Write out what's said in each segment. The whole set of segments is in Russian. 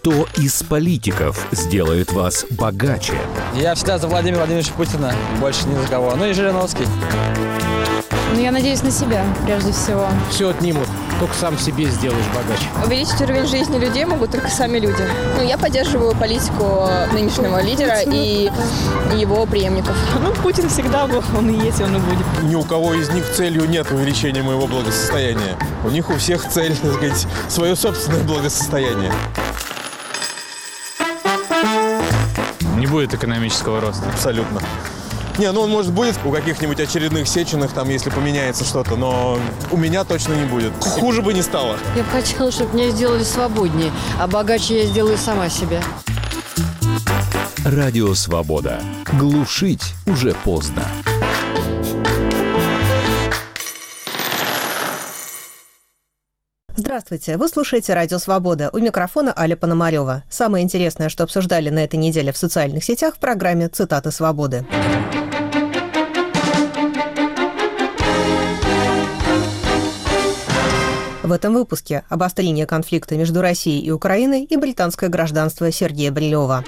Кто из политиков сделает вас богаче? Я всегда за Владимира Владимировича Путина, больше ни за кого. Ну и Жириновский. Я надеюсь на себя, прежде всего. Все отнимут, только сам себе сделаешь богаче. Увеличить уровень жизни людей могут только сами люди. Я поддерживаю политику нынешнего лидера и его преемников. Путин всегда был, он и есть, он и будет. Ни у кого из них целью нет увеличения моего благосостояния. У них у всех цель, так сказать, свое собственное благосостояние. Не будет экономического роста. Абсолютно. Он, может, будет у каких-нибудь очередных Сеченых, если поменяется что-то, но у меня точно не будет. Хуже бы не стало. Я бы хотела, чтобы меня сделали свободнее, а богаче я сделаю сама себя. Радио «Свобода». Глушить уже поздно. Здравствуйте, вы слушаете «Радио Свобода». У микрофона Аля Пономарева. Самое интересное, что обсуждали на этой неделе в социальных сетях в программе «Цитаты свободы». В этом выпуске обострение конфликта между Россией и Украиной и британское гражданство Сергея Брилева.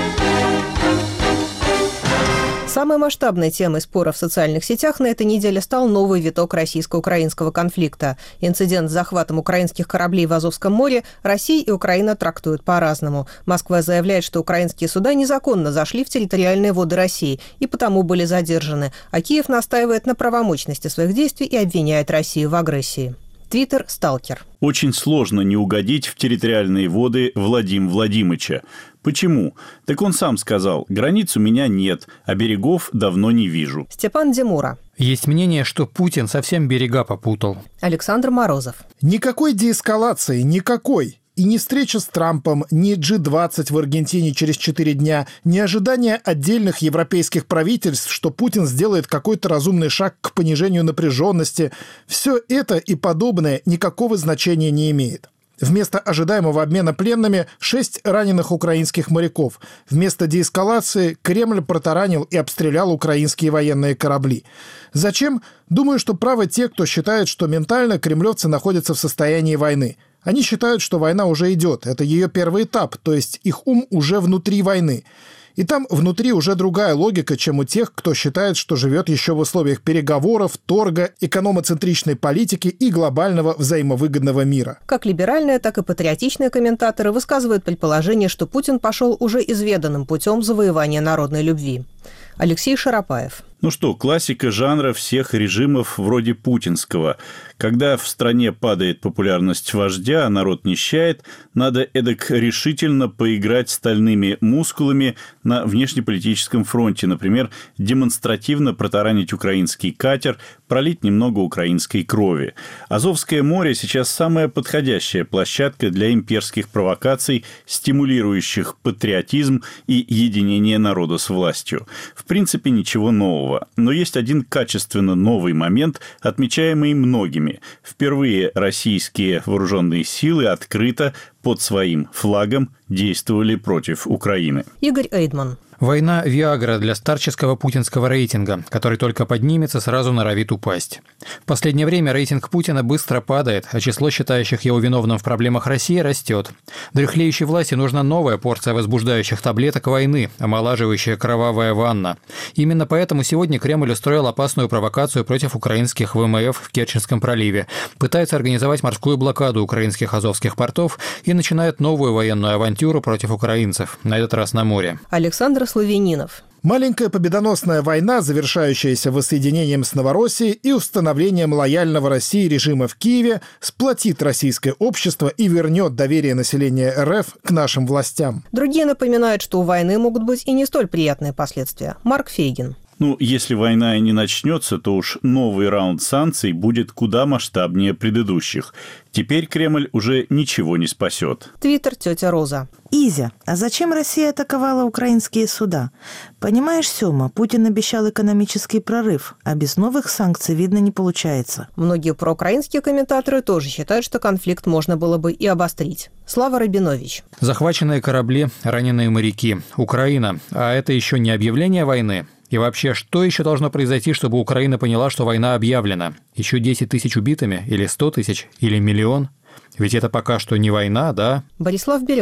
Самой масштабной темой спора в социальных сетях на этой неделе стал новый виток российско-украинского конфликта. Инцидент с захватом украинских кораблей в Азовском море Россия и Украина трактуют по-разному. Москва заявляет, что украинские суда незаконно зашли в территориальные воды России и потому были задержаны, а Киев настаивает на правомочности своих действий и обвиняет Россию в агрессии. Твиттер «Сталкер». Очень сложно не угодить в территориальные воды Владимира Владимировича. Почему? Так он сам сказал: границ у меня нет, а берегов давно не вижу. Степан Демура. Есть мнение, что Путин совсем берега попутал. Александр Морозов. Никакой деэскалации, никакой. И ни встреча с Трампом, ни G20 в Аргентине через 4 дня, ни ожидания отдельных европейских правительств, что Путин сделает какой-то разумный шаг к понижению напряженности, все это и подобное никакого значения не имеет. Вместо ожидаемого обмена пленными 6 раненых украинских моряков. Вместо деэскалации Кремль протаранил и обстрелял украинские военные корабли. Зачем? Думаю, что правы те, кто считает, что ментально кремлевцы находятся в состоянии войны. Они считают, что война уже идет. Это ее первый этап, то есть их ум уже внутри войны. И там внутри уже другая логика, чем у тех, кто считает, что живет еще в условиях переговоров, торга, экономоцентричной политики и глобального взаимовыгодного мира. Как либеральные, так и патриотичные комментаторы высказывают предположение, что Путин пошел уже изведанным путем завоевания народной любви. Алексей Шарапаев. Классика жанра всех режимов вроде путинского. Когда в стране падает популярность вождя, а народ нищает, надо эдак решительно поиграть стальными мускулами на внешнеполитическом фронте. Например, демонстративно протаранить украинский катер, пролить немного украинской крови. Азовское море сейчас самая подходящая площадка для имперских провокаций, стимулирующих патриотизм и единение народа с властью. В принципе, ничего нового. Но есть один качественно новый момент, отмечаемый многими. Впервые российские вооруженные силы открыто под своим флагом действовали против Украины. Игорь Эйдман. Война – виагра для старческого путинского рейтинга, который только поднимется, сразу норовит упасть. В последнее время рейтинг Путина быстро падает, а число считающих его виновным в проблемах России растет. Дряхлеющей власти нужна новая порция возбуждающих таблеток войны, омолаживающая кровавая ванна. Именно поэтому сегодня Кремль устроил опасную провокацию против украинских ВМФ в Керченском проливе, пытается организовать морскую блокаду украинских азовских портов и начинает новую военную авантюру против украинцев, на этот раз на море. Александр Славянинов. Маленькая победоносная война, завершающаяся воссоединением с Новороссией и установлением лояльного России режима в Киеве, сплотит российское общество и вернет доверие населения РФ к нашим властям. Другие напоминают, что у войны могут быть и не столь приятные последствия. Марк Фейгин. Если война и не начнется, то уж новый раунд санкций будет куда масштабнее предыдущих. Теперь Кремль уже ничего не спасет. Твиттер «Тетя Роза». Изя, а зачем Россия атаковала украинские суда? Понимаешь, Сёма, Путин обещал экономический прорыв, а без новых санкций, видно, не получается. Многие проукраинские комментаторы тоже считают, что конфликт можно было бы и обострить. Слава Рабинович. Захваченные корабли, раненые моряки. Украина. А это еще не объявление войны? И вообще, что еще должно произойти, чтобы Украина поняла, что война объявлена? Еще 10 тысяч убитыми? Или 100 тысяч? Или миллион? Ведь это пока что не война, да? Борислав Береза.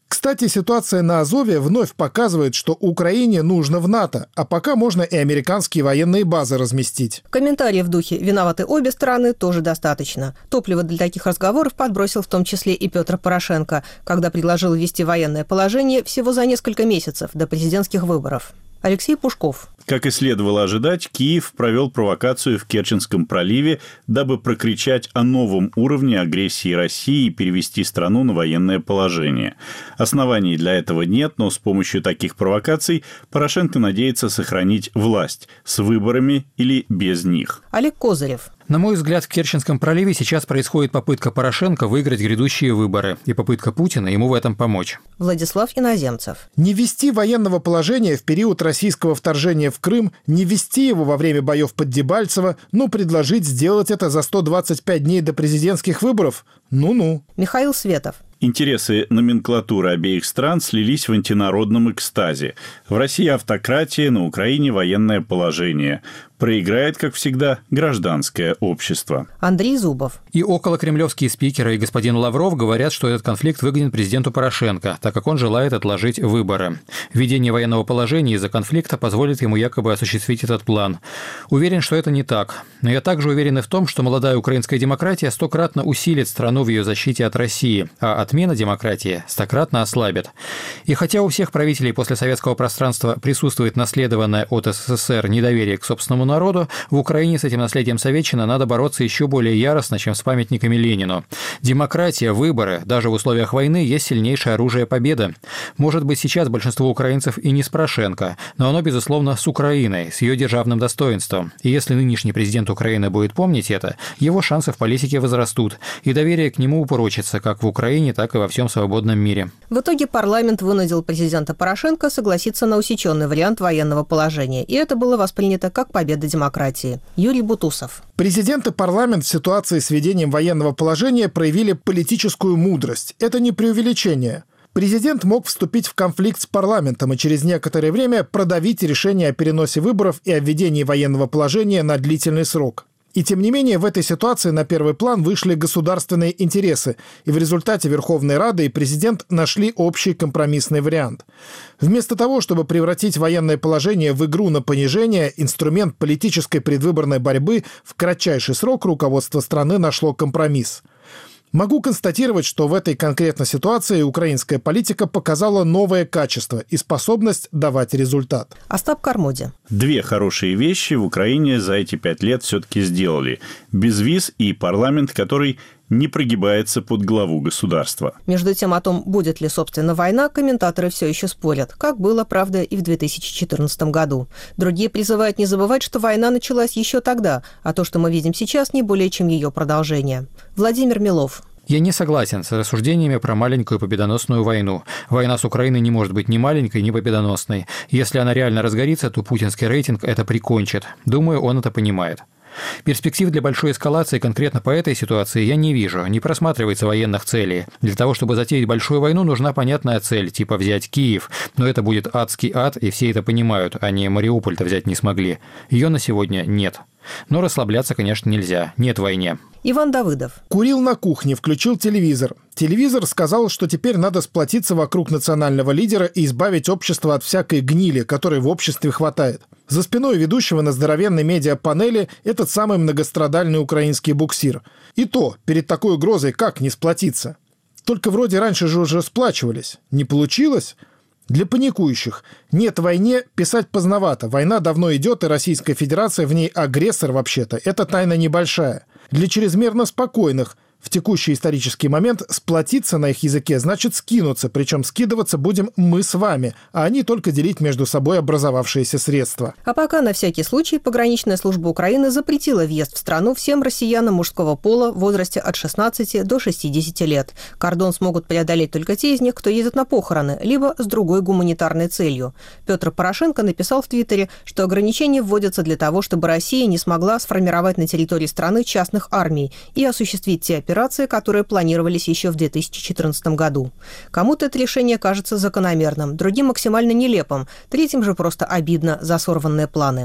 Кстати, ситуация на Азове вновь показывает, что Украине нужно в НАТО, а пока можно и американские военные базы разместить. Комментариев в духе «виноваты обе стороны» тоже достаточно. Топливо для таких разговоров подбросил в том числе и Петр Порошенко, когда предложил ввести военное положение всего за несколько месяцев до президентских выборов. Алексей Пушков. Как и следовало ожидать, Киев провел провокацию в Керченском проливе, дабы прокричать о новом уровне агрессии России и перевести страну на военное положение. Оснований для этого нет, но с помощью таких провокаций Порошенко надеется сохранить власть с выборами или без них. Олег Козырев. На мой взгляд, в Керченском проливе сейчас происходит попытка Порошенко выиграть грядущие выборы и попытка Путина ему в этом помочь. Владислав Иноземцев. Не ввести военного положения в период российского вторжения в Крым, не ввести его во время боев под Дебальцево, но предложить сделать это за 125 дней до президентских выборов? Ну-ну. Михаил Светов. Интересы номенклатуры обеих стран слились в антинародном экстазе. В России автократия, на Украине военное положение. Проиграет, как всегда, гражданское общество. Андрей Зубов. И околокремлевские спикеры и господин Лавров говорят, что этот конфликт выгоден президенту Порошенко, так как он желает отложить выборы. Введение военного положения из-за конфликта позволит ему якобы осуществить этот план. Уверен, что это не так. Но я также уверен и в том, что молодая украинская демократия стократно усилит страну в ее защите от России, а отмена демократии стократно ослабит. И хотя у всех правителей после советского пространства присутствует наследованное от СССР недоверие к собственному народу, в Украине с этим наследием советчины надо бороться еще более яростно, чем с памятниками Ленину. Демократия, выборы, даже в условиях войны, есть сильнейшее оружие победы. Может быть, сейчас большинство украинцев и не с Порошенко, но оно, безусловно, с Украиной, с ее державным достоинством. И если нынешний президент Украины будет помнить это, его шансы в политике возрастут, и доверие к нему упрочится как в Украине, так и во всем свободном мире. В итоге парламент вынудил президента Порошенко согласиться на усеченный вариант военного положения, и это было воспринято как победа демократии. Юрий Бутусов. Президент и парламент в ситуации с введением военного положения проявили политическую мудрость. Это не преувеличение. Президент мог вступить в конфликт с парламентом и через некоторое время продавить решение о переносе выборов и о введении военного положения на длительный срок. И тем не менее, в этой ситуации на первый план вышли государственные интересы, и в результате Верховная Рада и президент нашли общий компромиссный вариант. Вместо того, чтобы превратить военное положение в игру на понижение, инструмент политической предвыборной борьбы, в кратчайший срок руководство страны нашло компромисс. Могу констатировать, что в этой конкретной ситуации украинская политика показала новое качество и способность давать результат. Остап Кармоди. Две хорошие вещи в Украине за эти 5 лет все-таки сделали. Безвиз и парламент, который не прогибается под главу государства. Между тем, о том, будет ли, собственно, война, комментаторы все еще спорят, как было, правда, и в 2014 году. Другие призывают не забывать, что война началась еще тогда, а то, что мы видим сейчас, не более чем ее продолжение. Владимир Милов. Я не согласен с рассуждениями про маленькую победоносную войну. Война с Украиной не может быть ни маленькой, ни победоносной. Если она реально разгорится, то путинский рейтинг это прикончит. Думаю, он это понимает. Перспектив для большой эскалации конкретно по этой ситуации я не вижу, не просматривается военных целей. Для того, чтобы затеять большую войну, нужна понятная цель, типа взять Киев. Но это будет адский ад, и все это понимают, они Мариуполь-то взять не смогли. Ее на сегодня нет. Но расслабляться, конечно, нельзя. Нет войне. Иван Давыдов. Курил на кухне, включил телевизор. Телевизор сказал, что теперь надо сплотиться вокруг национального лидера и избавить общество от всякой гнили, которой в обществе хватает. За спиной ведущего на здоровенной медиапанели этот самый многострадальный украинский буксир. И то, перед такой угрозой как не сплотиться? Только вроде раньше же уже сплачивались. Не получилось? Для паникующих. Нет войне, писать поздновато. Война давно идет, и Российская Федерация в ней агрессор вообще-то. Это тайна небольшая. Для чрезмерно спокойных. В текущий исторический момент сплотиться на их языке значит скинуться, причем скидываться будем мы с вами, а они только делить между собой образовавшиеся средства. А пока на всякий случай пограничная служба Украины запретила въезд в страну всем россиянам мужского пола в возрасте от 16 до 60 лет. Кордон смогут преодолеть только те из них, кто едет на похороны, либо с другой гуманитарной целью. Петр Порошенко написал в Твиттере, что ограничения вводятся для того, чтобы Россия не смогла сформировать на территории страны частных армий и осуществить те операции, которые планировались еще в 2014 году. Кому-то это решение кажется закономерным, другим максимально нелепым, третьим же просто обидно за сорванные планы.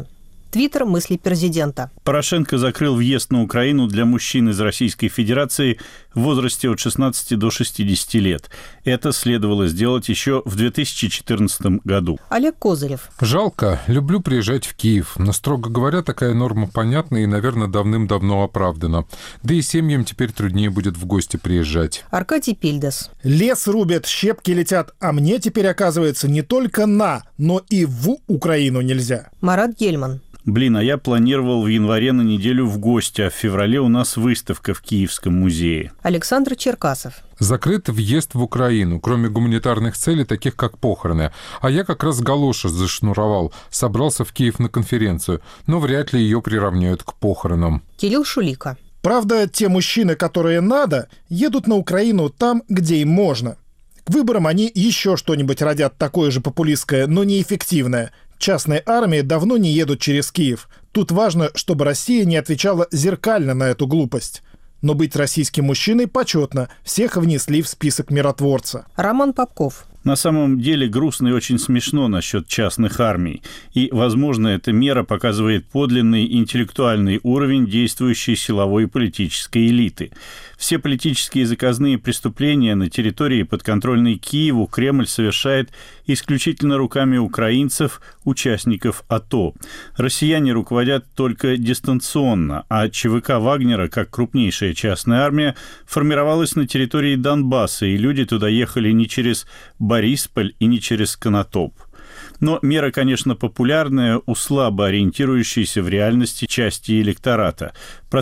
Твиттер «Мысли президента». Порошенко закрыл въезд на Украину для мужчин из Российской Федерации в возрасте от 16 до 60 лет. Это следовало сделать еще в 2014 году. Олег Козырев. Жалко. Люблю приезжать в Киев. Но, строго говоря, такая норма понятна и, наверное, давным-давно оправдана. Да и семьям теперь труднее будет в гости приезжать. Аркадий Пильдес. Лес рубят, щепки летят, а мне теперь, оказывается, не только на, но и в Украину нельзя. Марат Гельман. А я планировал в январе на неделю в гости, а в феврале у нас выставка в Киевском музее. Александр Черкасов. Закрыт въезд в Украину, кроме гуманитарных целей, таких как похороны. А я как раз галоши зашнуровал, собрался в Киев на конференцию, но вряд ли ее приравняют к похоронам. Кирилл Шулика. Правда, те мужчины, которые надо, едут на Украину там, где им можно. К выборам они еще что-нибудь родят такое же популистское, но неэффективное. Частные армии давно не едут через Киев. Тут важно, чтобы Россия не отвечала зеркально на эту глупость. Но быть российским мужчиной почетно. Всех внесли в список миротворца. Роман Попков. На самом деле грустно и очень смешно насчет частных армий. И, возможно, эта мера показывает подлинный интеллектуальный уровень действующей силовой и политической элиты. Все политические заказные преступления на территории, подконтрольной Киеву, Кремль совершает исключительно руками украинцев, участников АТО. Россияне руководят только дистанционно, а ЧВК Вагнера, как крупнейшая частная армия, формировалась на территории Донбасса, и люди туда ехали не через Борисполь и не через Конотоп. Но мера, конечно, популярная у слабо ориентирующейся в реальности части электората.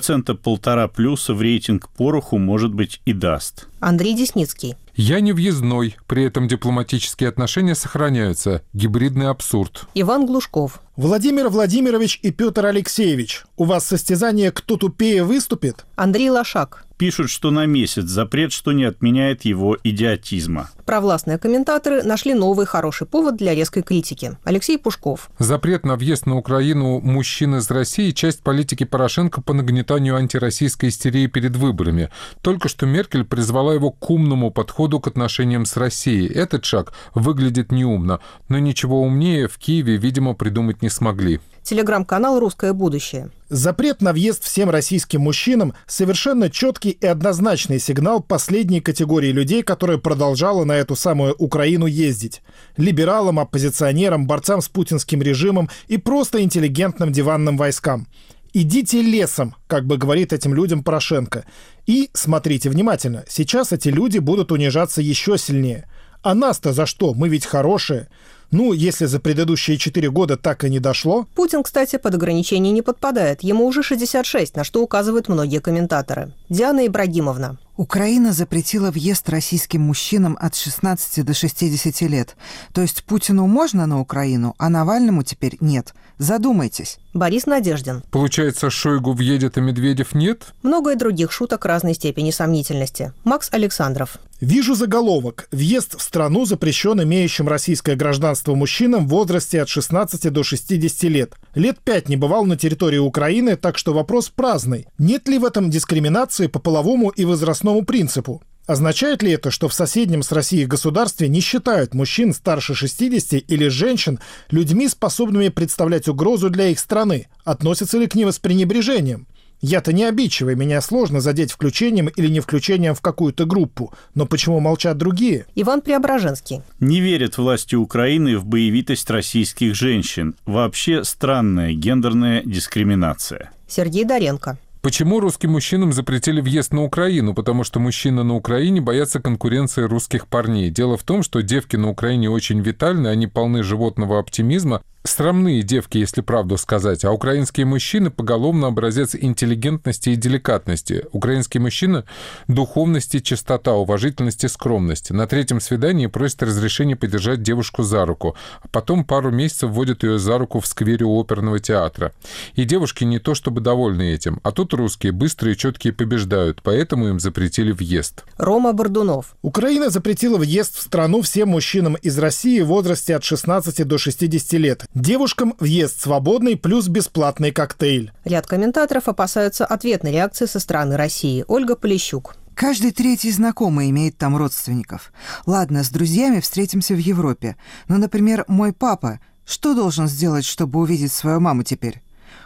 1,5% плюса в рейтинг пороху, может быть, и даст. Андрей Десницкий. Я не въездной, при этом дипломатические отношения сохраняются. Гибридный абсурд. Иван Глушков. Владимир Владимирович и Петр Алексеевич, у вас состязание «Кто тупее» выступит? Андрей Лошак. Пишут, что на месяц запрет, что не отменяет его идиотизма. Провластные комментаторы нашли новый хороший повод для резкой критики. Алексей Пушков. Запрет на въезд на Украину мужчин из России – часть политики Порошенко по нагнетанию антироссийской истерии перед выборами. Только что Меркель призвала его к умному подходу к отношениям с Россией. Этот шаг выглядит неумно, но ничего умнее в Киеве, видимо, придумать не смогли. Телеграм-канал «Русское будущее». Запрет на въезд всем российским мужчинам – совершенно четкий и однозначный сигнал последней категории людей, которая продолжала на эту самую Украину ездить. Либералам, оппозиционерам, борцам с путинским режимом и просто интеллигентным диванным войскам. «Идите лесом», как бы говорит этим людям Порошенко. И, смотрите внимательно, сейчас эти люди будут унижаться еще сильнее. А нас-то за что? Мы ведь хорошие. Ну, если за предыдущие 4 года так и не дошло. Путин, кстати, под ограничение не подпадает. Ему уже 66, на что указывают многие комментаторы. Диана Ибрагимовна. Украина запретила въезд российским мужчинам от 16 до 60 лет. То есть Путину можно на Украину, а Навальному теперь нет. Задумайтесь. Борис Надеждин. Получается, Шойгу въедет, а Медведев нет? Много и других шуток разной степени сомнительности. Макс Александров. Вижу заголовок. Въезд в страну запрещен имеющим российское гражданство мужчинам в возрасте от 16 до 60 лет. Лет 5 не бывал на территории Украины, так что вопрос праздный. Нет ли в этом дискриминации по половому и возрастному принципу? Означает ли это, что в соседнем с Россией государстве не считают мужчин старше 60 или женщин людьми, способными представлять угрозу для их страны? Относятся ли к ним с пренебрежением? Я-то не обидчивый, меня сложно задеть включением или не включением в какую-то группу. Но почему молчат другие? Иван Преображенский. Не верят власти Украины в боевитость российских женщин. Вообще странная гендерная дискриминация. Сергей Доренко. Почему русским мужчинам запретили въезд на Украину? Потому что мужчины на Украине боятся конкуренции русских парней. Дело в том, что девки на Украине очень витальны, они полны животного оптимизма. Срамные девки, если правду сказать, а украинские мужчины поголовно образец интеллигентности и деликатности. Украинские мужчины – духовности, чистота, уважительности, скромности. На 3-м свидании просят разрешения подержать девушку за руку, а потом пару месяцев вводят ее за руку в сквере у оперного театра. И девушки не то чтобы довольны этим, а тут русские быстрые и четкие побеждают, поэтому им запретили въезд. Рома Бордунов. Украина запретила въезд в страну всем мужчинам из России в возрасте от 16 до 60 лет. Девушкам въезд свободный плюс бесплатный коктейль. Ряд комментаторов опасаются ответной реакции со стороны России. Ольга Полищук. Каждый 3-й знакомый имеет там родственников. Ладно, с друзьями встретимся в Европе. Но, например, мой папа. Что должен сделать, чтобы увидеть свою маму теперь?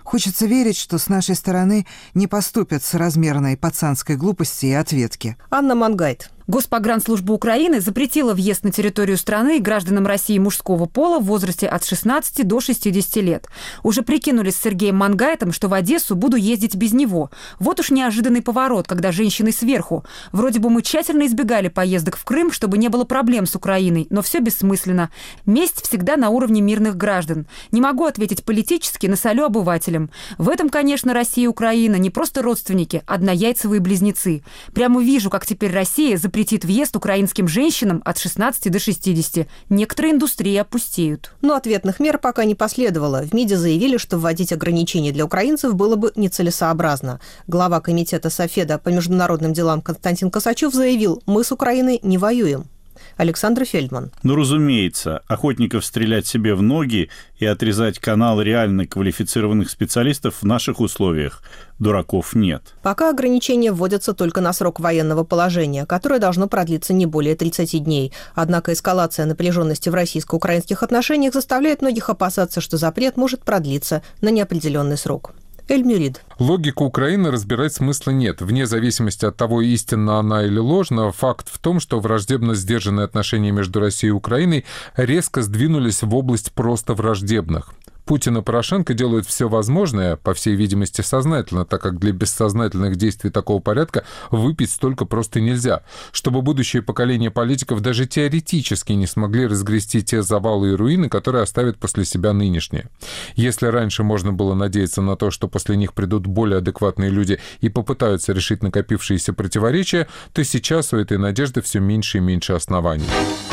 Хочется верить, что с нашей стороны не поступят с размерной пацанской глупости и ответки. Анна Мангайт. Госпогранслужба Украины запретила въезд на территорию страны гражданам России мужского пола в возрасте от 16 до 60 лет. Уже прикинулись с Сергеем Мангайтом, что в Одессу буду ездить без него. Вот уж неожиданный поворот, когда женщины сверху. Вроде бы мы тщательно избегали поездок в Крым, чтобы не было проблем с Украиной, но все бессмысленно. Месть всегда на уровне мирных граждан. Не могу ответить политически, насолю обывателям. В этом, конечно, Россия и Украина не просто родственники, однояйцевые близнецы. Прямо вижу, как теперь Россия запретит въезд украинским женщинам от 16 до 60. Некоторые индустрии опустеют. Но ответных мер пока не последовало. В МИДе заявили, что вводить ограничения для украинцев было бы нецелесообразно. Глава комитета Софеда по международным делам Константин Косачев заявил: «Мы с Украиной не воюем». Александр Фельдман. Ну, разумеется, охотников стрелять себе в ноги и отрезать канал реально квалифицированных специалистов в наших условиях дураков нет. Пока ограничения вводятся только на срок военного положения, которое должно продлиться не более 30 дней. Однако эскалация напряженности в российско-украинских отношениях заставляет многих опасаться, что запрет может продлиться на неопределенный срок. Эль-Мюрид. Логику Украины разбирать смысла нет. Вне зависимости от того, истинна она или ложна, факт в том, что враждебно сдержанные отношения между Россией и Украиной резко сдвинулись в область просто враждебных. Путин и Порошенко делают все возможное, по всей видимости, сознательно, так как для бессознательных действий такого порядка выпить столько просто нельзя, чтобы будущее поколение политиков даже теоретически не смогли разгрести те завалы и руины, которые оставят после себя нынешние. Если раньше можно было надеяться на то, что после них придут более адекватные люди и попытаются решить накопившиеся противоречия, то сейчас у этой надежды все меньше и меньше оснований.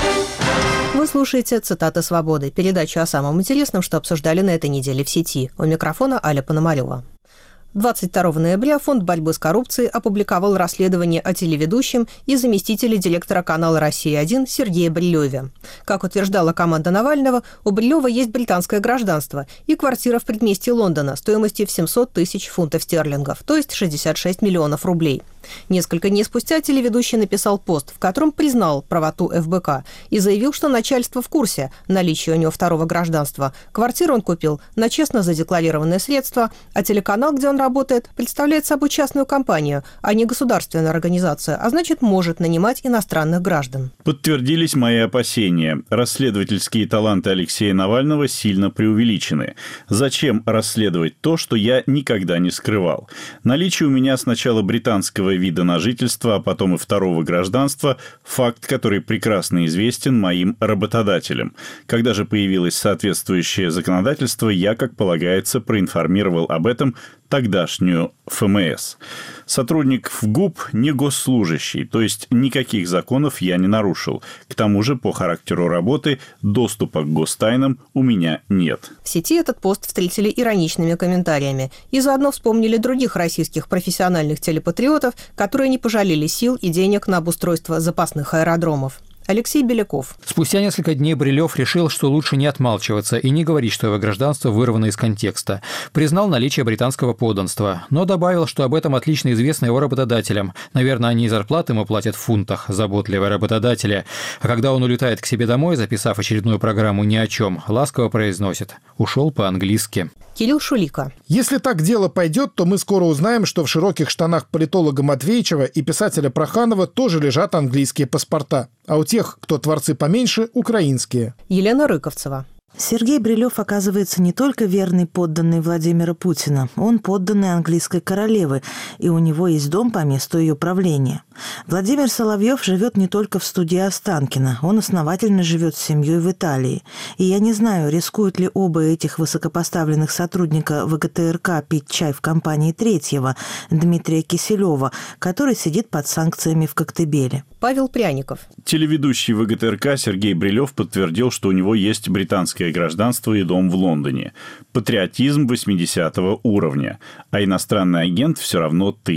Вы слушаете «Цитаты свободы», передачу о самом интересном, что обсуждали на этой неделе в сети. У микрофона Аля Пономарёва. 22 ноября Фонд борьбы с коррупцией опубликовал расследование о телеведущем и заместителе директора канала «Россия-1» Сергее Брилёве. Как утверждала команда Навального, у Брилёва есть британское гражданство и квартира в предместье Лондона стоимостью в 700 тысяч фунтов стерлингов, то есть 66 миллионов рублей. Несколько дней спустя телеведущий написал пост, в котором признал правоту ФБК и заявил, что начальство в курсе наличия у него второго гражданства. Квартиру он купил на честно задекларированные средства, а телеканал, где он работает, представляет собой частную компанию, а не государственную организацию, а значит, может нанимать иностранных граждан. Подтвердились мои опасения. Расследовательские таланты Алексея Навального сильно преувеличены. Зачем расследовать то, что я никогда не скрывал? Наличие у меня сначала британского вида на жительство, а потом и второго гражданства – факт, который прекрасно известен моим работодателям. Когда же появилось соответствующее законодательство, я, как полагается, проинформировал об этом тогдашнюю ФМС. Сотрудник ФГУП не госслужащий, то есть никаких законов я не нарушил. К тому же, по характеру работы, доступа к гостайнам у меня нет. В сети этот пост встретили ироничными комментариями и заодно вспомнили других российских профессиональных телепатриотов, которые не пожалели сил и денег на обустройство запасных аэродромов. Алексей Беляков. Спустя несколько дней Брилёв решил, что лучше не отмалчиваться и не говорить, что его гражданство вырвано из контекста. Признал наличие британского подданства, но добавил, что об этом отлично известно его работодателям. Наверное, они и зарплаты ему платят в фунтах, заботливые работодатели. А когда он улетает к себе домой, записав очередную программу «Ни о чем», ласково произносит: «Ушел по-английски». Кирилл Шулика. Если так дело пойдет, то мы скоро узнаем, что в широких штанах политолога Матвеичева и писателя Проханова тоже лежат английские паспорта. А у тех, кто творцы поменьше, украинские. Елена Рыковцева. Сергей Брилёв, оказывается, не только верный подданный Владимира Путина, он подданный английской королевы, и у него есть дом по месту ее правления. Владимир Соловьев живет не только в студии Останкино, он основательно живет с семьей в Италии. И я не знаю, рискуют ли оба этих высокопоставленных сотрудника ВГТРК пить чай в компании третьего, Дмитрия Киселева, который сидит под санкциями в Коктебеле. Павел Пряников. Телеведущий ВГТРК Сергей Брилёв подтвердил, что у него есть британское гражданство и дом в Лондоне. Патриотизм 80-го уровня. А иностранный агент все равно ты.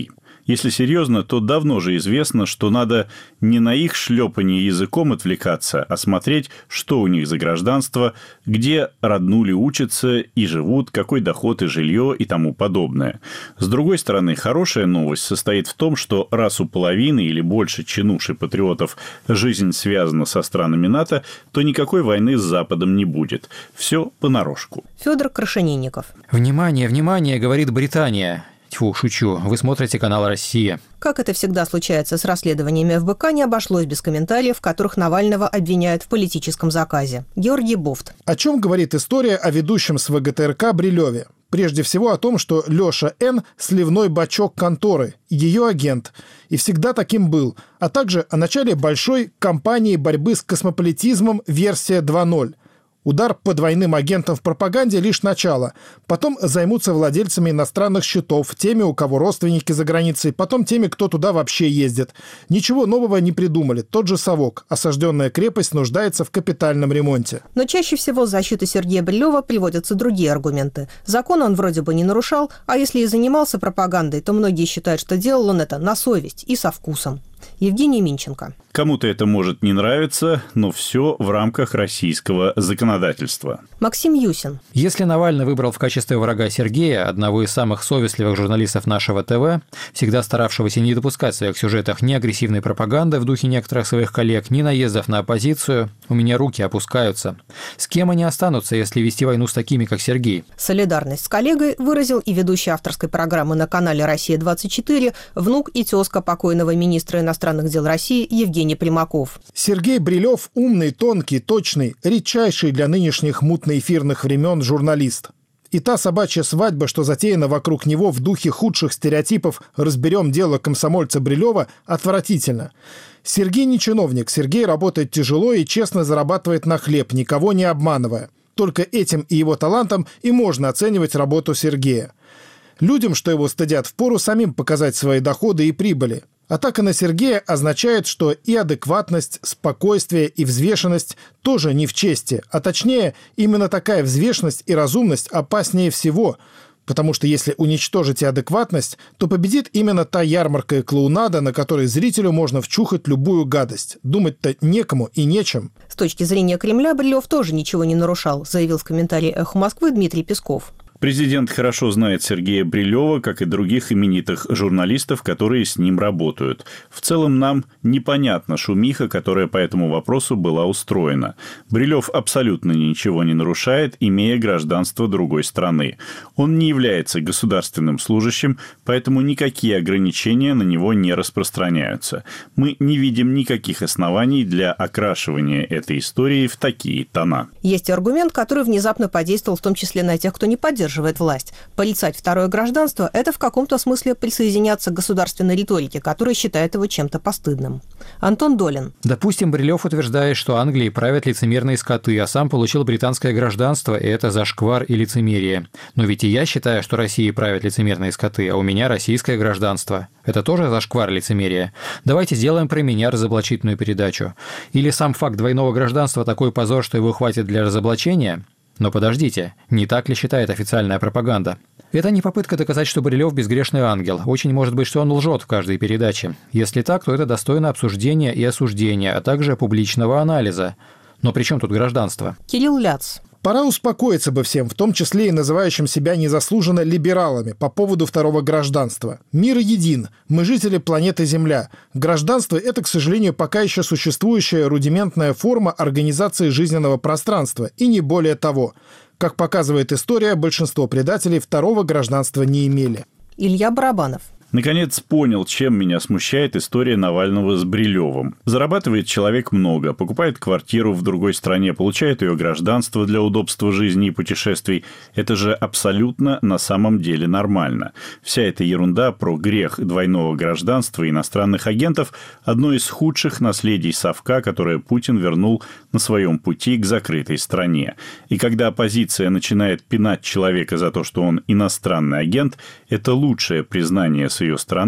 Если серьезно, то давно же известно, что надо не на их шлепанье языком отвлекаться, а смотреть, что у них за гражданство, где роднули учатся и живут, какой доход и жилье и тому подобное. С другой стороны, хорошая новость состоит в том, что раз у половины или больше чинуши патриотов жизнь связана со странами НАТО, то никакой войны с Западом не будет. Все понарошку. Федор Крашенинников. Внимание, внимание, говорит Британия. Тьфу, шучу. Вы смотрите канал «Россия». Как это всегда случается с расследованиями ФБК, не обошлось без комментариев, в которых Навального обвиняют в политическом заказе. Георгий Буфт. О чем говорит история о ведущем с ВГТРК Брилеве? Прежде всего о том, что Леша Н. – сливной бачок конторы, ее агент, и всегда таким был, а также о начале большой кампании борьбы с космополитизмом версия 2.0. Удар по двойным агентам в пропаганде – лишь начало. Потом займутся владельцами иностранных счетов, теми, у кого родственники за границей, потом теми, кто туда вообще ездит. Ничего нового не придумали. Тот же совок. Осажденная крепость нуждается в капитальном ремонте. Но чаще всего в защиту Сергея Брилева приводятся другие аргументы. Закон он вроде бы не нарушал, а если и занимался пропагандой, то многие считают, что делал он это на совесть и со вкусом. Евгений Минченко. Кому-то это может не нравиться, но все в рамках российского законодательства. Максим Юсин. Если Навальный выбрал в качестве врага Сергея, одного из самых совестливых журналистов нашего ТВ, всегда старавшегося не допускать в своих сюжетах ни агрессивной пропаганды в духе некоторых своих коллег, ни наездов на оппозицию, у меня руки опускаются. С кем они останутся, если вести войну с такими, как Сергей? Солидарность с коллегой выразил и ведущий авторской программы на канале «Россия-24», внук и тезка покойного министра иностранных дел России Евгений Примаков. Сергей Брилев – умный, тонкий, точный, редчайший для нынешних мутно-эфирных времен журналист. И та собачья свадьба, что затеяна вокруг него в духе худших стереотипов «разберем дело комсомольца Брилева», отвратительно. Сергей не чиновник, Сергей работает тяжело и честно зарабатывает на хлеб, никого не обманывая. Только этим и его талантом и можно оценивать работу Сергея. Людям, что его стыдят, впору самим показать свои доходы и прибыли. Атака на Сергея означает, что и адекватность, спокойствие и взвешенность тоже не в чести, а точнее, именно такая взвешенность и разумность опаснее всего, потому что если уничтожить адекватность, то победит именно та ярмарка и клоунада, на которой зрителю можно вчухать любую гадость. Думать-то некому и нечем. С точки зрения Кремля Брилев тоже ничего не нарушал, заявил в комментарии «Эхо Москвы» Дмитрий Песков. Президент хорошо знает Сергея Брилева, как и других именитых журналистов, которые с ним работают. В целом нам непонятна шумиха, которая по этому вопросу была устроена. Брилев абсолютно ничего не нарушает, имея гражданство другой страны. Он не является государственным служащим, поэтому никакие ограничения на него не распространяются. Мы не видим никаких оснований для окрашивания этой истории в такие тона. Есть аргумент, который внезапно подействовал в том числе на тех, кто не поддерживает власть. Порицать второе гражданство – это в каком-то смысле присоединяться к государственной риторике, которая считает его чем-то постыдным. Антон Долин. Допустим, Брилев утверждает, что Англией правят лицемерные скоты, а сам получил британское гражданство, и это зашквар и лицемерие. Но ведь и я считаю, что Россией правят лицемерные скоты, а у меня российское гражданство. Это тоже зашквар и лицемерие. Давайте сделаем про меня разоблачительную передачу. Или сам факт двойного гражданства такой позор, что его хватит для разоблачения? Но подождите, не так ли считает официальная пропаганда? Это не попытка доказать, что Брилев безгрешный ангел. Очень может быть, что он лжет в каждой передаче. Если так, то это достойно обсуждения и осуждения, а также публичного анализа. Но при чем тут гражданство? Кирилл Ляц. Пора успокоиться бы всем, в том числе и называющим себя незаслуженно либералами по поводу второго гражданства. Мир един. Мы жители планеты Земля. Гражданство – это, к сожалению, пока еще существующая рудиментная форма организации жизненного пространства, и не более того. Как показывает история, большинство предателей второго гражданства не имели. Илья Барабанов. Наконец понял, чем меня смущает история Навального с Брилевым. Зарабатывает человек много, покупает квартиру в другой стране, получает ее гражданство для удобства жизни и путешествий. Это же абсолютно на самом деле нормально. Вся эта ерунда про грех двойного гражданства и иностранных агентов – одно из худших наследий совка, которое Путин вернул на своем пути к закрытой стране. И когда оппозиция начинает пинать человека за то, что он иностранный агент, это лучшее признание с ее стороны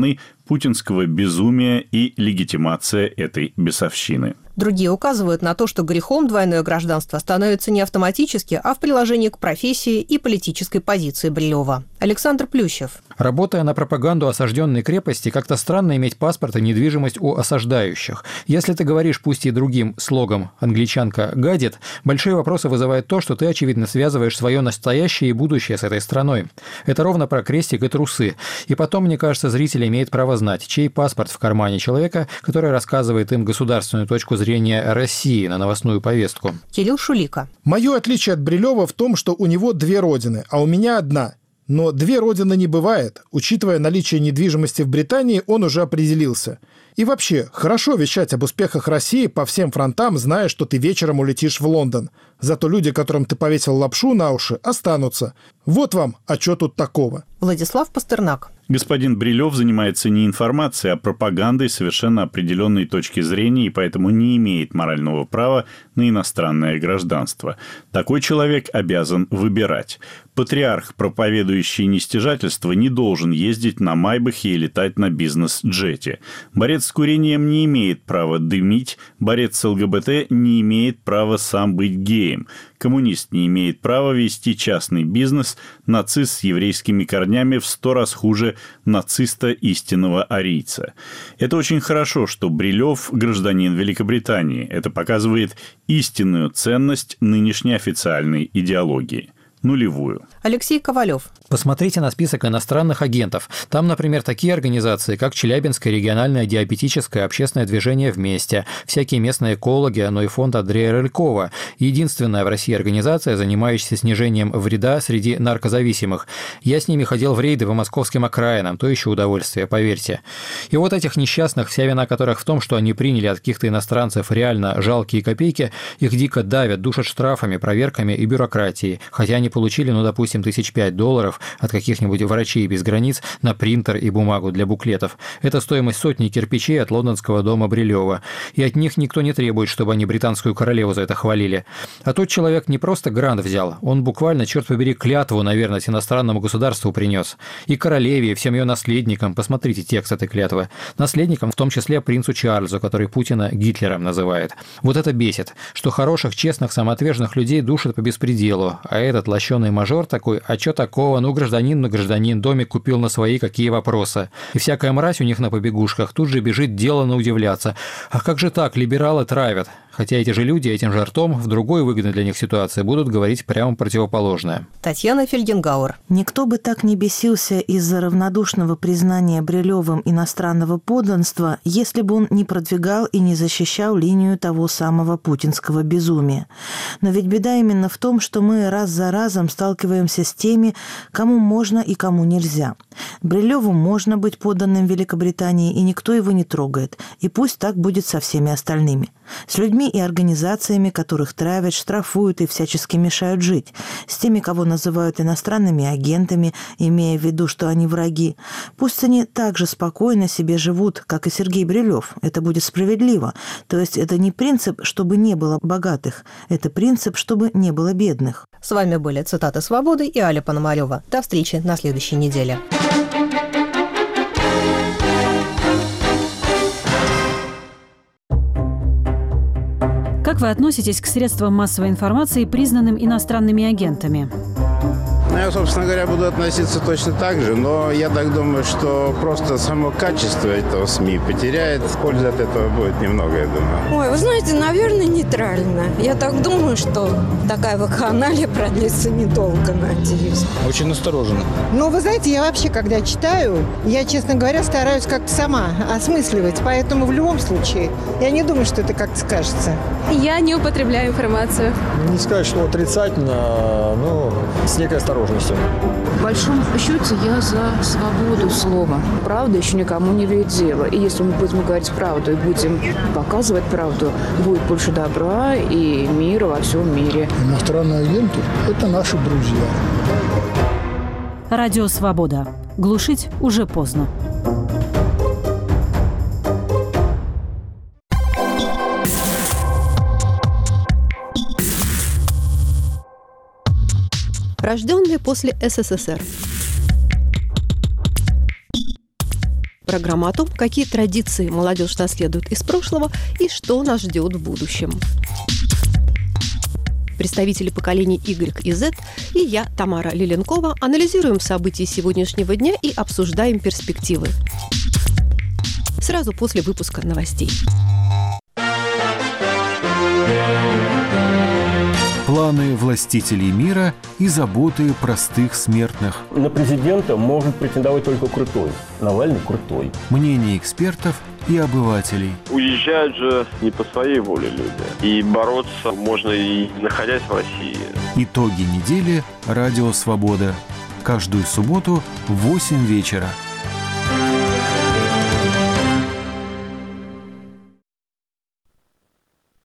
путинского безумия и легитимация этой бесовщины. Другие указывают на то, что грехом двойное гражданство становится не автоматически, а в приложении к профессии и политической позиции Брилева. Александр Плющев. Работая на пропаганду осажденной крепости, как-то странно иметь паспорт и недвижимость у осаждающих. Если ты говоришь, пусть и другим слогом «англичанка гадит», большие вопросы вызывает то, что ты, очевидно, связываешь свое настоящее и будущее с этой страной. Это ровно про крестик и трусы. И потом, мне кажется, зритель имеет право знать, чей паспорт в кармане человека, который рассказывает им государственную точку зрения России на новостную повестку. Кирилл Шулика. Мое отличие от Брилева в том, что у него 2 родины, а у меня 1. Но 2 родины не бывает. Учитывая наличие недвижимости в Британии, он уже определился. И вообще, хорошо вещать об успехах России по всем фронтам, зная, что ты вечером улетишь в Лондон. Зато люди, которым ты повесил лапшу на уши, останутся. Вот вам, а что тут такого? Владислав Пастернак. Господин Брилев занимается не информацией, а пропагандой совершенно определенной точки зрения и поэтому не имеет морального права на иностранное гражданство. Такой человек обязан выбирать. Патриарх, проповедующий нестяжательство, не должен ездить на Майбахе и летать на бизнес-джете. Борец с курением не имеет права дымить, борец с ЛГБТ не имеет права сам быть геем. Коммунист не имеет права вести частный бизнес, нацист с еврейскими корнями в 100 раз хуже нациста истинного арийца. Это очень хорошо, что Брилев – гражданин Великобритании. Это показывает истинную ценность нынешней официальной идеологии. Нулевую. Алексей Ковалев. Посмотрите на список иностранных агентов. Там, например, такие организации, как Челябинское региональное диабетическое общественное движение «Вместе», всякие местные экологи, но и фонд Андрея Рылькова. Единственная в России организация, занимающаяся снижением вреда среди наркозависимых. Я с ними ходил в рейды по московским окраинам, то еще удовольствие, поверьте. И вот этих несчастных, вся вина которых в том, что они приняли от каких-то иностранцев реально жалкие копейки, их дико давят, душат штрафами, проверками и бюрократией. Хотя они получили, допустим, $5000 от каких-нибудь врачей без границ на принтер и бумагу для буклетов. Это стоимость сотни кирпичей от лондонского дома Брилева. И от них никто не требует, чтобы они британскую королеву за это хвалили. А тот человек не просто грант взял, он буквально, черт побери, клятву на верность иностранному государству принес. И королеве, и всем ее наследникам, посмотрите текст этой клятвы. Наследникам, в том числе принцу Чарльзу, который Путина Гитлером называет. Вот это бесит, что хороших, честных, самоотверженных людей душат по беспределу, а этот лощеный мажор такой, а чё такого, гражданин, домик купил на свои, какие вопросы. И всякая мразь у них на побегушках тут же бежит деланно удивляться. А как же так, либералы травят? Хотя эти же люди этим же ртом в другой выгодной для них ситуации будут говорить прямо противоположное. Татьяна Фельгенгауэр. Никто бы так не бесился из-за равнодушного признания Брилевым иностранного подданства, если бы он не продвигал и не защищал линию того самого путинского безумия. Но ведь беда именно в том, что мы раз за разом сталкиваемся с теми, кому можно и кому нельзя. Брилеву можно быть подданным Великобритании, и никто его не трогает. И пусть так будет со всеми остальными. С людьми и организациями, которых травят, штрафуют и всячески мешают жить. С теми, кого называют иностранными агентами, имея в виду, что они враги. Пусть они так же спокойно себе живут, как и Сергей Брилев. Это будет справедливо. То есть это не принцип, чтобы не было богатых. Это принцип, чтобы не было бедных. С вами были «Цитаты свободы» и Аля Пономарева. До встречи на следующей неделе. Как вы относитесь к средствам массовой информации, признанным иностранными агентами? Я, собственно говоря, буду относиться точно так же, но я так думаю, что просто само качество этого СМИ потеряет. Пользы от этого будет немного, я думаю. Ой, вы знаете, наверное, нейтрально. Я так думаю, что такая вакханалия продлится недолго, надеюсь. Очень настороженно. Ну, вы знаете, я вообще, когда читаю, я, честно говоря, стараюсь как-то сама осмысливать. Поэтому в любом случае, я не думаю, что это как-то скажется. Я не употребляю информацию. Не сказать, что отрицательно, но с некой осторожностью. В большом счете я за свободу слова. Правда еще никому не имеет дела. И если мы будем говорить правду и будем показывать правду, будет больше добра и мира во всем мире. Иностранные агенты – это наши друзья. Радио «Свобода». Глушить уже поздно. Рожденные после СССР. программа о том, какие традиции молодежь наследует из прошлого и что нас ждет в будущем. Представители поколений Y и Z и я, Тамара Лиленкова, анализируем события сегодняшнего дня и обсуждаем перспективы. Сразу после выпуска новостей. Планы властителей мира и заботы простых смертных. На президента может претендовать только крутой. Навальный крутой. Мнение экспертов и обывателей. Уезжают же не по своей воле люди. И бороться можно и находясь в России. Итоги недели. Радио «Свобода». Каждую субботу в 8 вечера.